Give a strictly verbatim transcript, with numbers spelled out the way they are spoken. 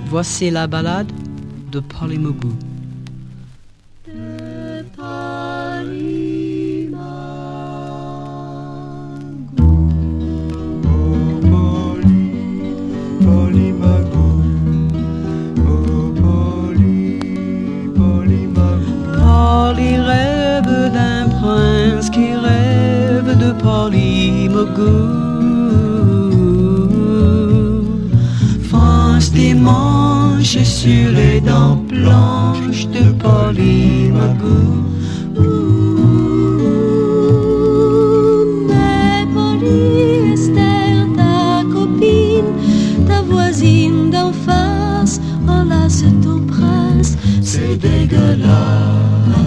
Voici la ballade de Polymogou. Polly rêve d'un prince qui rêve de Polymogou. France dimanche sur les dents blanches de Polymogou. Mais Polly, Esther, ta copine, ta voisine d'en face, enlace ton prince, c'est dégueulasse.